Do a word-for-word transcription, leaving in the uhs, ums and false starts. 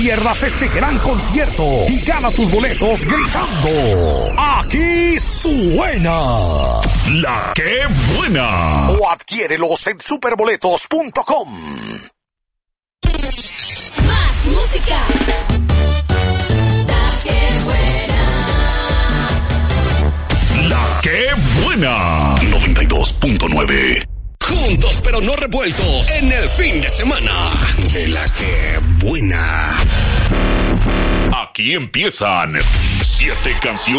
Pierdas este gran concierto y gana tus boletos gritando: ¡aquí suena! ¡La que buena! O adquiérelos en superboletos punto com. Más música. La que buena. ¡La que buena! noventa y dos punto nueve. Juntos pero no revueltos en el fin de semana de La que buena. Aquí empiezan siete canciones